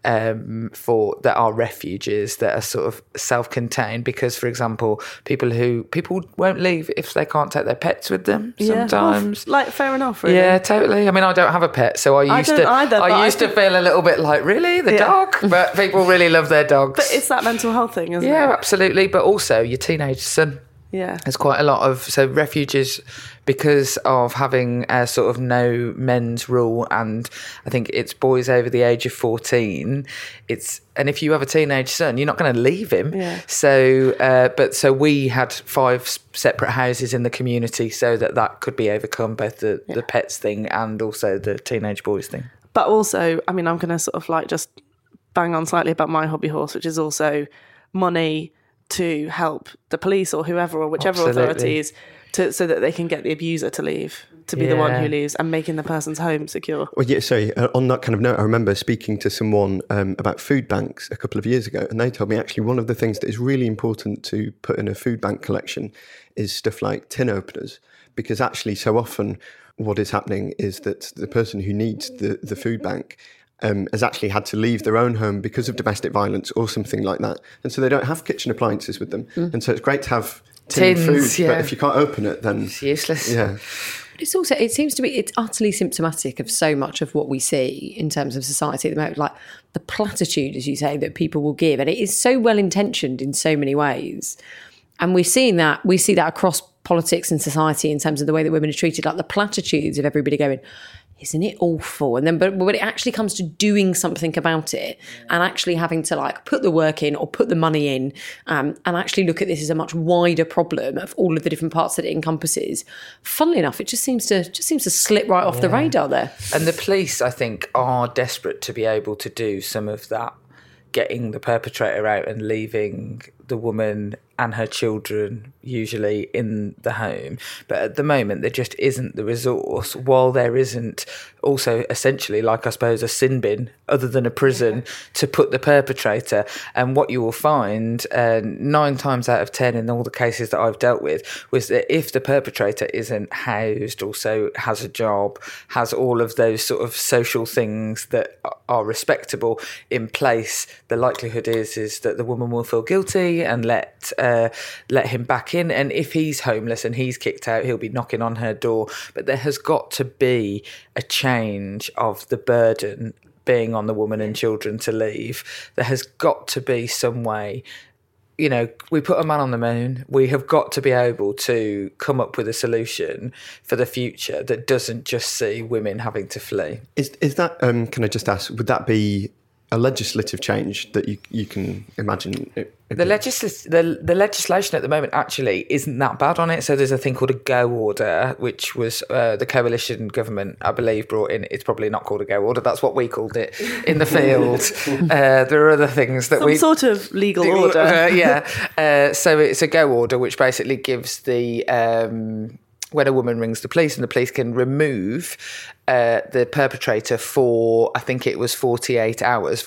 Speaker 6: um, for that are refuges, that are sort of self-contained. Because, for example, people who people won't leave if they can't take their pets with them.
Speaker 7: Yeah,
Speaker 6: sometimes,
Speaker 7: well, like fair enough. Really.
Speaker 6: Yeah, totally. I mean, I don't have a pet, so I used
Speaker 7: I don't
Speaker 6: to.
Speaker 7: either, but
Speaker 6: I used
Speaker 7: I
Speaker 6: to feel a little bit like, really, the
Speaker 7: Yeah.
Speaker 6: dog? But people really love their dogs.
Speaker 7: But it's that mental health thing, isn't
Speaker 6: yeah,
Speaker 7: it?
Speaker 6: absolutely. But also your teenage son.
Speaker 7: Yeah.
Speaker 6: There's quite a lot of so refuges, because of having a sort of no men's rule, and I think it's boys over the age of fourteen. It's and if you have a teenage son, you're not going to leave him.
Speaker 7: Yeah.
Speaker 6: So, uh, but so we had five separate houses in the community, so that that could be overcome, both the
Speaker 7: Yeah.
Speaker 6: the pets thing and also the teenage boys thing.
Speaker 7: But also, I mean, I'm going to sort of like just bang on slightly about my hobby horse, which is also money to help the police or whoever or whichever
Speaker 6: Absolutely.
Speaker 7: authorities to so that they can get the abuser to leave, to be the one
Speaker 6: Yeah.
Speaker 7: who leaves, and making the person's home secure.
Speaker 5: Well, yeah, sorry, uh, on that kind of note, I remember speaking to someone um, about food banks a couple of years ago, and they told me actually one of the things that is really important to put in a food bank collection is stuff like tin openers, because actually so often what is happening is that the person who needs the, the food bank um, has actually had to leave their own home because of domestic violence or something like that. And so they don't have kitchen appliances with them. Mm. And so it's great to have tin
Speaker 6: Tins,
Speaker 5: food,
Speaker 6: yeah.
Speaker 5: but if you can't open it, then...
Speaker 6: It's useless.
Speaker 5: Yeah.
Speaker 4: It's also, it seems to be, it's utterly symptomatic of so much of what we see in terms of society at the moment, like the platitude, as you say, that people will give. And it is so well intentioned in so many ways. And we're seeing that, we see that across politics and society in terms of the way that women are treated, like the platitudes of everybody going, isn't it awful? And then, but when it actually comes to doing something about it and actually having to like put the work in or put the money in um, and actually look at this as a much wider problem of all of the different parts that it encompasses, funnily enough, it just seems to just seems to slip right off yeah. the radar there.
Speaker 6: And the police, I think, are desperate to be able to do some of that, getting the perpetrator out and leaving the woman and her children usually in the home. But at the moment, there just isn't the resource, while there isn't also essentially, like I suppose, a sin bin other than a prison to put the perpetrator. And what you will find uh, nine times out of ten in all the cases that I've dealt with was that if the perpetrator isn't housed, also has a job, has all of those sort of social things that are respectable in place, the likelihood is is that the woman will feel guilty and let uh, let him back in. And if he's homeless and he's kicked out, he'll be knocking on her door. But there has got to be a change of the burden being on the woman and children to leave. There has got to be some way. You know, we put a man on the moon. We have got to be able to come up with a solution for the future that doesn't just see women having to flee.
Speaker 5: Is is that? Um, can I just ask? Would that be a legislative change that you you can imagine? It, it
Speaker 6: the, legisl- the the legislation at the moment actually isn't that bad on it. So there's a thing called a Go Order, which was uh, the coalition government, I believe, brought in. It's probably not called a Go Order. That's what we called it in the field. uh, there are other things that
Speaker 7: Some
Speaker 6: we
Speaker 7: sort of legal
Speaker 6: legal,
Speaker 7: order.
Speaker 6: Uh, yeah. Uh, so it's a Go Order, which basically gives the. Um, when a woman rings the police, and the police can remove uh, the perpetrator for, I think it was forty-eight hours,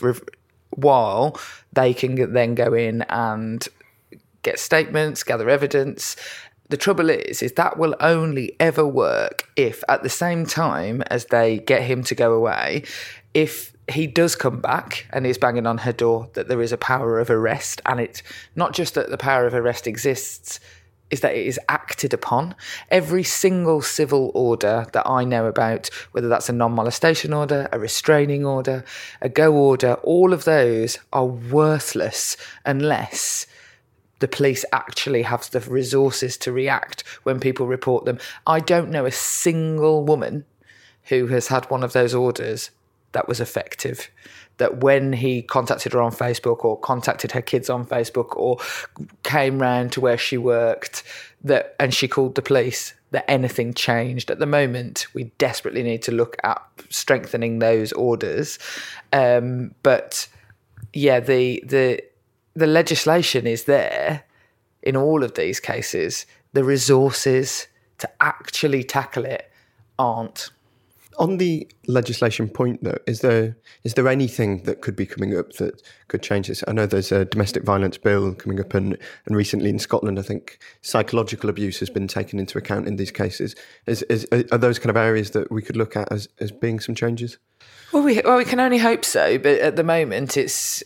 Speaker 6: while they can then go in and get statements, gather evidence. The trouble is, is that will only ever work if at the same time as they get him to go away, if he does come back and is banging on her door, that there is a power of arrest. And it's not just that the power of arrest exists, is that it is acted upon. Every single civil order that I know about, whether that's a non-molestation order, a restraining order, a go order, all of those are worthless unless the police actually have the resources to react when people report them. I don't know a single woman who has had one of those orders that was effective, that when he contacted her on Facebook or contacted her kids on Facebook or came round to where she worked that and she called the police, that anything changed. At the moment, we desperately need to look at strengthening those orders. Um, but yeah, the the the legislation is there in all of these cases. The resources to actually tackle it aren't.
Speaker 5: On the legislation point, though, is there is there anything that could be coming up that could change this? I know there's a domestic violence bill coming up, and, and recently in Scotland, I think psychological abuse has been taken into account in these cases. Is, is are those kind of areas that we could look at as, as being some changes?
Speaker 6: Well, we well we can only hope so, but at the moment, it's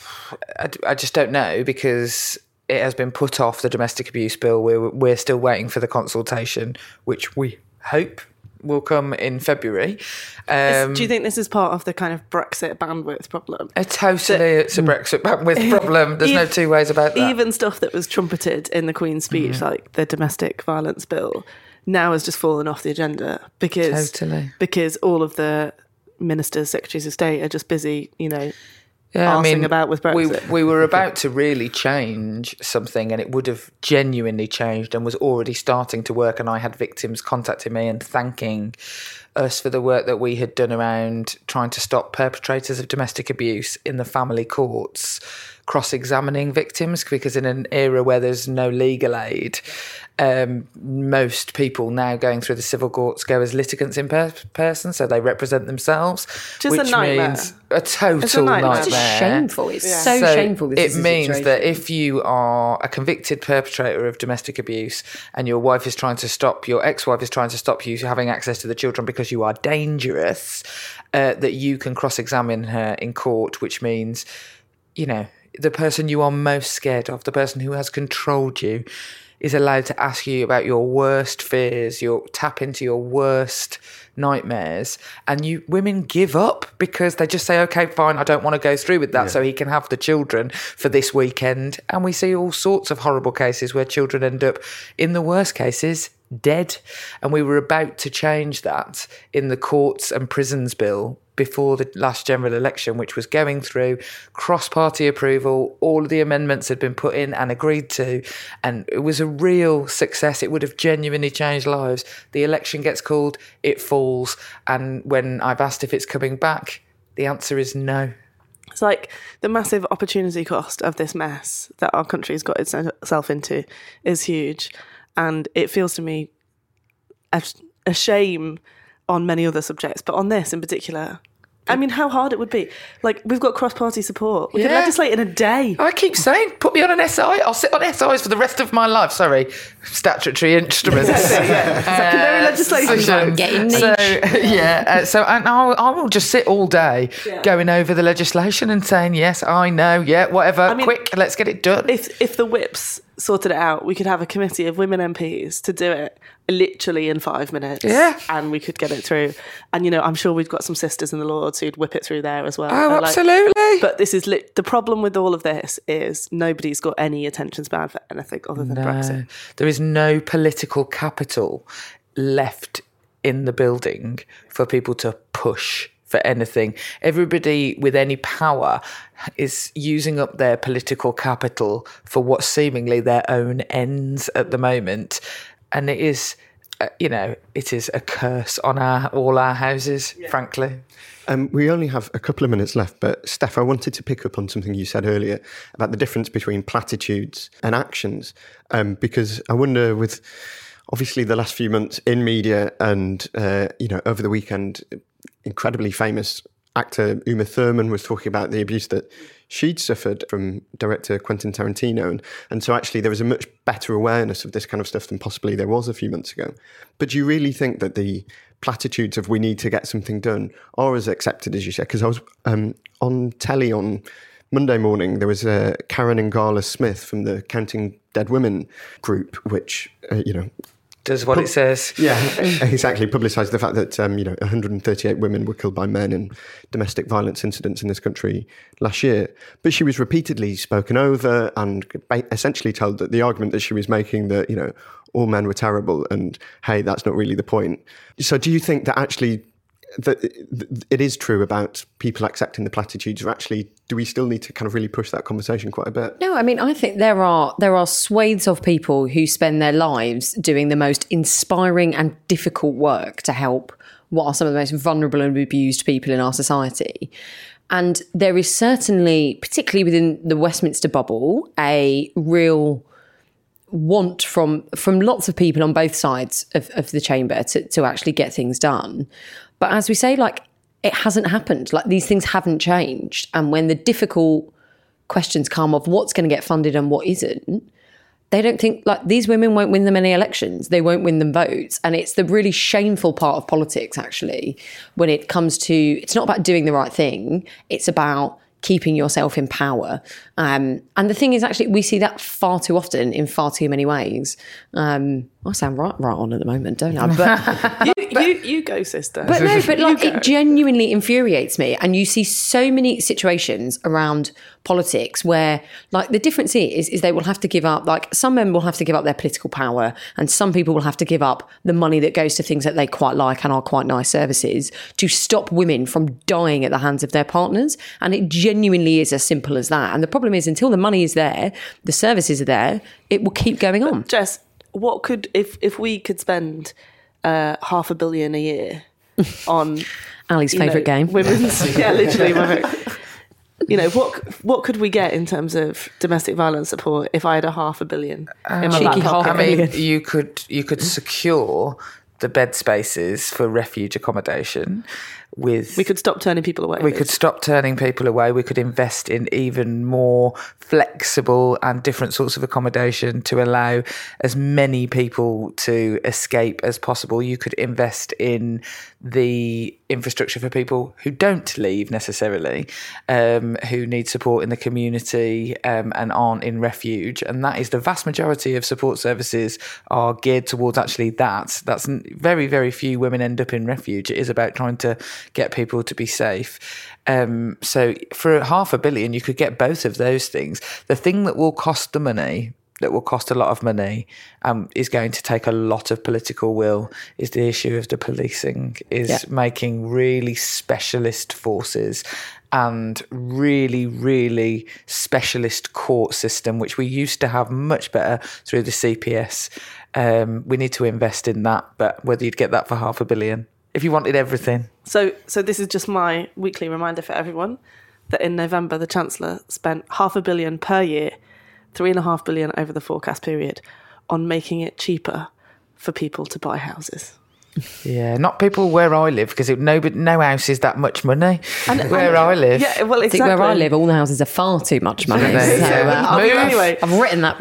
Speaker 6: I, I just don't know, because it has been put off, the domestic abuse bill. We're we're still waiting for the consultation, which we hope will come in February. Um,
Speaker 7: Do you think this is part of the kind of Brexit bandwidth problem?
Speaker 6: Uh, totally, so, it's a Brexit bandwidth problem. There's
Speaker 7: even,
Speaker 6: no two ways about that.
Speaker 7: Even stuff that was trumpeted in the Queen's speech, mm. like the domestic violence bill, now has just fallen off the agenda because
Speaker 6: totally.
Speaker 7: because all of the ministers, secretaries of state are just busy, you know,
Speaker 6: Yeah, I mean,
Speaker 7: about with Brexit.
Speaker 6: We, we were about to really change something, and it would have genuinely changed and was already starting to work. And I had victims contacting me and thanking us for the work that we had done around trying to stop perpetrators of domestic abuse in the family courts cross-examining victims, because in an era where there's no legal aid, um, most people now going through the civil courts go as litigants in per- person, so they represent themselves,
Speaker 7: Just
Speaker 6: which
Speaker 7: a nightmare.
Speaker 6: means a total
Speaker 7: it's a nightmare.
Speaker 6: nightmare.
Speaker 4: It's just shameful. It's
Speaker 7: Yeah.
Speaker 4: so,
Speaker 6: So
Speaker 4: shameful. This
Speaker 6: it
Speaker 4: is a
Speaker 6: means
Speaker 4: situation.
Speaker 6: that if you are a convicted perpetrator of domestic abuse and your wife is trying to stop, your ex-wife is trying to stop you having access to the children because you are dangerous, uh, that you can cross-examine her in court, which means, you know, the person you are most scared of, the person who has controlled you, is allowed to ask you about your worst fears, your tap into your worst nightmares, and you women give up because they just say, okay, fine, I don't want to go through with that, yeah. so he can have the children for this weekend. And we see all sorts of horrible cases where children end up, in the worst cases, dead. And we were about to change that in the Courts and Prisons Bill before the last general election, which was going through cross-party approval. All of the amendments had been put in and agreed to, and it was a real success. It would have genuinely changed lives. The election gets called, it falls, and when I've asked if it's coming back, the answer is no.
Speaker 7: It's like the massive opportunity cost of this mess that our country's got itself into is huge, and it feels to me a, a shame on many other subjects, but on this in particular, I mean, how hard it would be. Like, we've got cross-party support. We
Speaker 6: yeah.
Speaker 7: could legislate in a day.
Speaker 6: I keep saying, put me on an S I. I'll sit on S Is for the rest of my life. Sorry, statutory instruments.
Speaker 7: Exactly, yeah. Secondary
Speaker 6: uh,
Speaker 7: legislation.
Speaker 6: So,
Speaker 4: getting niche.
Speaker 6: So, yeah, uh, so and I'll, I will just sit all day
Speaker 7: yeah.
Speaker 6: going over the legislation and saying, yes, I know, yeah, whatever,
Speaker 7: I mean,
Speaker 6: quick, let's get it done.
Speaker 7: If if the whips sorted it out, we could have a committee of women M Ps to do it literally in five minutes.
Speaker 6: Yeah.
Speaker 7: And we could get it through. And, you know, I'm sure we've got some sisters in the Lords who'd whip it through there as well.
Speaker 6: Oh,
Speaker 7: like,
Speaker 6: absolutely.
Speaker 7: but this is lit- the problem with all of this is nobody's got any attention span for anything other than
Speaker 6: no,
Speaker 7: Brexit.
Speaker 6: There is no political capital left in the building for people to push for anything. Everybody with any power is using up their political capital for what seemingly their own ends at the moment. And it is, uh, you know, it is a curse on our all our houses, yeah. frankly.
Speaker 5: Um, we only have a couple of minutes left, but Steph, I wanted to pick up on something you said earlier about the difference between platitudes and actions, um, because I wonder, with obviously the last few months in media and, uh, you know, over the weekend, incredibly famous actor Uma Thurman was talking about the abuse that she'd suffered from director Quentin Tarantino. And, and so actually there was a much better awareness of this kind of stuff than possibly there was a few months ago. But do you really think that the platitudes of we need to get something done are as accepted as you said? Because I was um, on telly on Monday morning, there was uh, Karen Ngala Smith from the Counting Dead Women group, which, uh, you know,
Speaker 6: does what Pub- it says.
Speaker 5: Yeah, exactly. Publicised the fact that, um, you know, one hundred thirty-eight women were killed by men in domestic violence incidents in this country last year. But she was repeatedly spoken over and essentially told that the argument that she was making that, you know, all men were terrible and, hey, that's not really the point. So do you think that actually that it is true about people accepting the platitudes, or actually do we still need to kind of really push that conversation quite a bit?
Speaker 4: No, I mean, I think there are there are swathes of people who spend their lives doing the most inspiring and difficult work to help what are some of the most vulnerable and abused people in our society. And there is certainly, particularly within the Westminster bubble, a real want from from lots of people on both sides of, of the chamber to, to actually get things done. But as we say, like, it hasn't happened. Like, these things haven't changed. And when the difficult questions come of what's going to get funded and what isn't, they don't think, like, these women won't win them any elections. They won't win them votes. And it's the really shameful part of politics, actually, when it comes to, it's not about doing the right thing. It's about keeping yourself in power. Um, and the thing is, actually, we see that far too often in far too many ways. Um, I sound right, right on at the moment, don't I? But
Speaker 7: you, you, you go, sister.
Speaker 4: But no, but like,
Speaker 7: You go.
Speaker 4: it genuinely infuriates me. And you see so many situations around politics where, like, the difference is, is they will have to give up, like, some men will have to give up their political power, and some people will have to give up the money that goes to things that they quite like and are quite nice services to stop women from dying at the hands of their partners. And it genuinely is as simple as that. And the problem is, until the money is there, the services are there, it will keep going on.
Speaker 7: Jess, what could, if, if we could spend uh, half a billion a year on
Speaker 4: Ali's
Speaker 7: you
Speaker 4: favourite
Speaker 7: know,
Speaker 4: game.
Speaker 7: women's, yeah, literally, my favourite. You know, what what could we get in terms of domestic violence support if I had a half a billion in my
Speaker 4: Cheeky
Speaker 7: back
Speaker 4: half
Speaker 7: pocket?
Speaker 4: a
Speaker 6: I mean,
Speaker 4: billion.
Speaker 6: you could you could secure the bed spaces for refuge accommodation with.
Speaker 7: We could stop turning people away.
Speaker 6: We could stop turning people away. We could invest in even more flexible and different sorts of accommodation to allow as many people to escape as possible. You could invest in the infrastructure for people who don't leave necessarily, um, who need support in the community um, and aren't in refuge. And that is the vast majority of support services are geared towards actually that. That's very, very few women end up in refuge. It is about trying to get people to be safe. Um, so for half a billion, you could get both of those things. The thing that will cost the money, that will cost a lot of money, um, is going to take a lot of political will, is the issue of the policing, is
Speaker 4: Yeah.
Speaker 6: making really specialist forces and really, really specialist court system, which we used to have much better through the C P S. Um, we need to invest in that, but whether you'd get that for half a billion, if you wanted everything.
Speaker 7: So, so this is just my weekly reminder for everyone that in November the Chancellor spent half a billion per year, three and a half billion over the forecast period, on making it cheaper for people to buy houses.
Speaker 6: Yeah, not people where I live, because no, but no house is that much money.
Speaker 7: And-
Speaker 6: where
Speaker 7: and-
Speaker 6: I live,
Speaker 7: Yeah, well,
Speaker 4: I think
Speaker 7: exactly.
Speaker 4: where I live, all the houses are far too much money.
Speaker 6: There you
Speaker 4: So,
Speaker 6: go.
Speaker 4: uh,
Speaker 6: Move.
Speaker 7: Anyway,
Speaker 4: I've written that.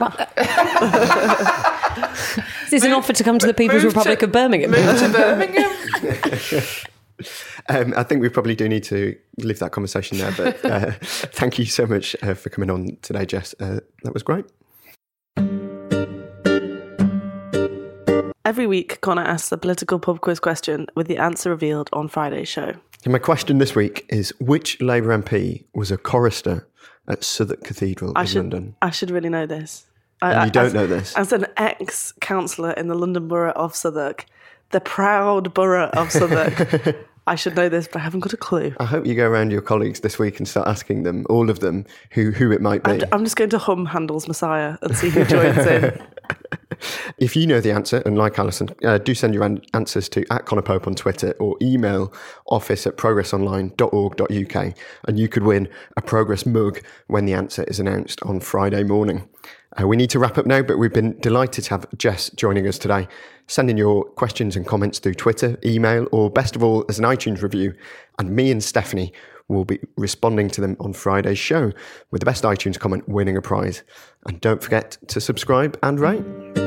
Speaker 4: This is an offer to come to the People's
Speaker 6: move
Speaker 4: Republic
Speaker 6: to-
Speaker 4: of Birmingham.
Speaker 6: move to Birmingham.
Speaker 5: Um, I think we probably do need to leave that conversation there, but uh, thank you so much uh, for coming on today, Jess. Uh, that was great.
Speaker 7: every week Connor asks a political pub quiz question with the answer revealed on Friday's show.
Speaker 5: And my question this week is, which Labour M P was a chorister at Southwark Cathedral
Speaker 7: I
Speaker 5: in
Speaker 7: should,
Speaker 5: London?
Speaker 7: I should really know this.
Speaker 5: And
Speaker 7: I,
Speaker 5: you don't
Speaker 7: as,
Speaker 5: know this?
Speaker 7: As an ex-councillor in the London Borough of Southwark, the proud borough of Southwark, I should know this, but I haven't got a clue.
Speaker 5: I hope you go around your colleagues this week and start asking them, all of them, who, who it might be.
Speaker 7: I'm, I'm just going to hum Handel's Messiah and see who joins in.
Speaker 5: If you know the answer, and like Alison, uh, do send your an- answers to at Connor Pope on Twitter or email office at progress online dot org dot U K, and you could win a Progress mug when the answer is announced on Friday morning. Uh, we need to wrap up now, but we've been delighted to have Jess joining us today. Send in your questions and comments through Twitter, email, or best of all, as an iTunes review, and me and Stephanie will be responding to them on Friday's show, with the best iTunes comment winning a prize. And don't forget to subscribe and rate.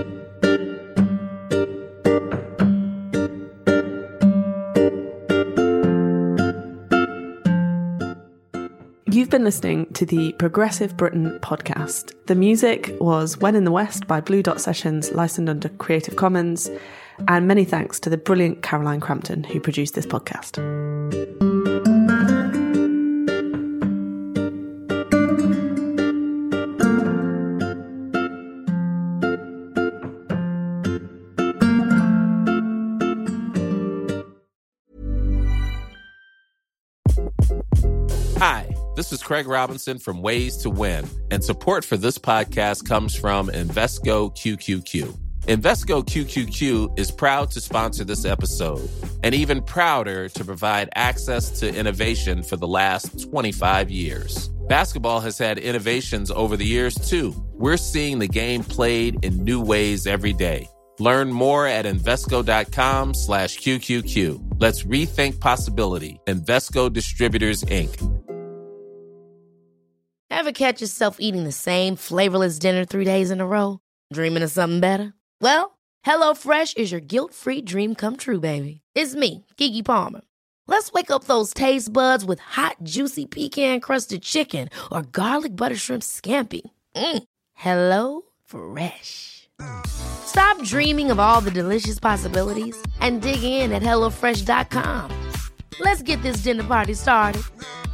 Speaker 7: You've been listening to the Progressive Britain podcast. The music was When in the West by Blue Dot Sessions, licensed under Creative Commons. And many thanks to the brilliant Caroline Crampton, who produced this podcast.
Speaker 10: Hi, this is Craig Robinson from Ways to Win, and support for this podcast comes from Invesco Q Q Q. Invesco Q Q Q is proud to sponsor this episode, and even prouder to provide access to innovation for the last twenty-five years. Basketball has had innovations over the years, too. We're seeing the game played in new ways every day. Learn more at Invesco.com slash QQQ. Let's rethink possibility. Invesco Distributors, Incorporated.
Speaker 3: Ever catch yourself eating the same flavorless dinner three days in a row? Dreaming of something better? Well, HelloFresh is your guilt-free dream come true, baby. It's me, Keke Palmer. Let's wake up those taste buds with hot, juicy pecan-crusted chicken or garlic butter shrimp scampi. Mm. Hello Fresh. Stop dreaming of all the delicious possibilities and dig in at hello fresh dot com. Let's get this dinner party started.